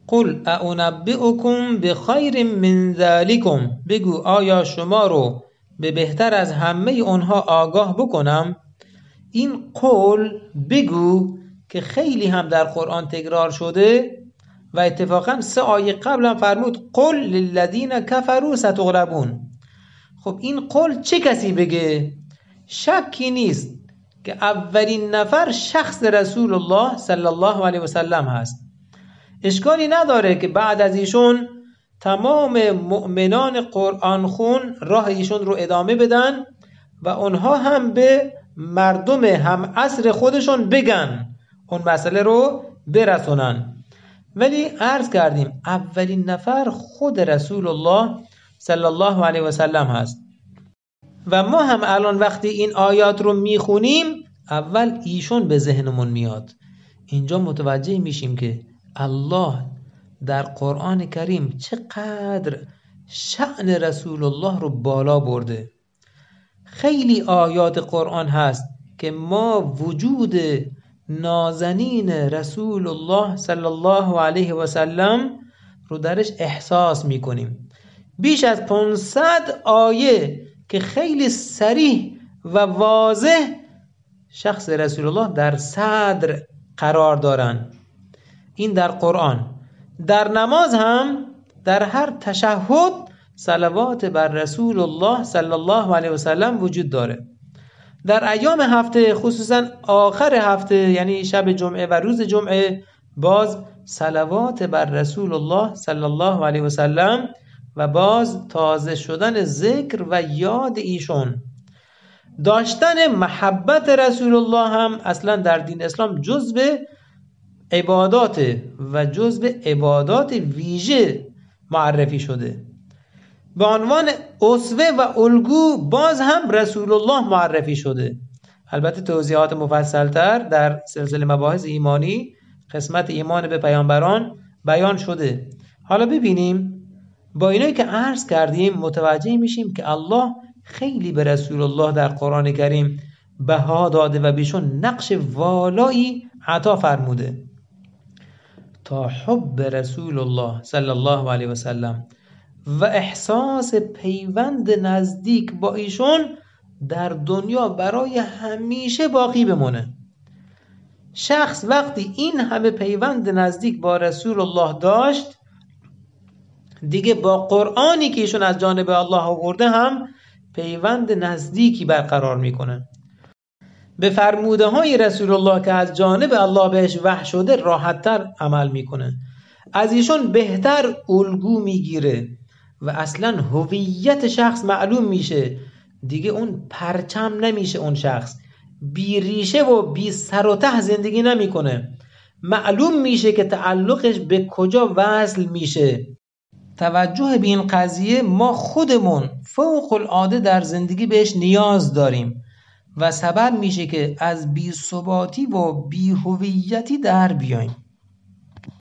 قل اعنبئکم بخیر من ذلکم، بگو آیا شما رو به بهتر از همه اونها آگاه بکنم. این قول، بگو، که خیلی هم در قرآن تکرار شده و اتفاقا 3 آیه قبل هم فرمود قل للذین کفروا ستغلبون. خب این قول چه کسی بگه؟ شکی نیست که اولین نفر شخص رسول الله صلی الله علیه و سلم هست. اشکالی نداره که بعد از ایشون تمام مؤمنان قرآن خون راه ایشون رو ادامه بدن و اونها هم به مردم هم عصر خودشون بگن، اون مسئله رو برسونن. ولی عرض کردیم اولین نفر خود رسول الله صلی الله علیه و سلم هست و ما هم الان وقتی این آیات رو میخونیم اول ایشون به ذهنمون میاد. اینجا متوجه میشیم که الله در قرآن کریم چقدر شأن رسول الله رو بالا برده. خیلی آیات قرآن هست که ما وجود نازنین رسول الله صلی الله علیه و سلم رو درش احساس میکنیم. بیش از 500 آیه که خیلی صریح و واضح شخص رسول الله در صدر قرار دارن. این در قرآن. در نماز هم در هر تشهد صلوات بر رسول الله صلی الله علیه و سلم وجود داره. در ایام هفته، خصوصا آخر هفته یعنی شب جمعه و روز جمعه، باز صلوات بر رسول الله صلی الله علیه و سلم و باز تازه شدن ذکر و یاد ایشون. داشتن محبت رسول الله هم اصلا در دین اسلام جزء عبادات و جزء عبادات ویژه معرفی شده. به عنوان اسوه و الگو باز هم رسول الله معرفی شده. البته توضیحات مفصل‌تر در سلسله مباحث ایمانی قسمت ایمان به پیامبران بیان شده. حالا ببینیم با اینایی که عرض کردیم متوجه میشیم که الله خیلی به رسول الله در قرآن کریم بها داده و بهشون نقش والایی عطا فرموده. تا حب رسول الله صلی الله علیه و سلم و احساس پیوند نزدیک با ایشون در دنیا برای همیشه باقی بمونه. شخص وقتی این همه پیوند نزدیک با رسول الله داشت، دیگه با قرآنی که ایشون از جانب الله آورده هم پیوند نزدیکی برقرار میکنه. به فرموده های رسول الله که از جانب الله بهش وحی شده راحت‌تر عمل میکنه. از ایشون بهتر الگو میگیره و اصلا هویت شخص معلوم میشه. دیگه اون پرچم نمیشه، اون شخص بی ریشه و بی سر و ته زندگی نمیکنه. معلوم میشه که تعلقش به کجا وصل میشه. توجه به این قضیه ما خودمون فوق العاده در زندگی بهش نیاز داریم و سبب میشه که از بی ثباتی و بی هویتی در بیاییم.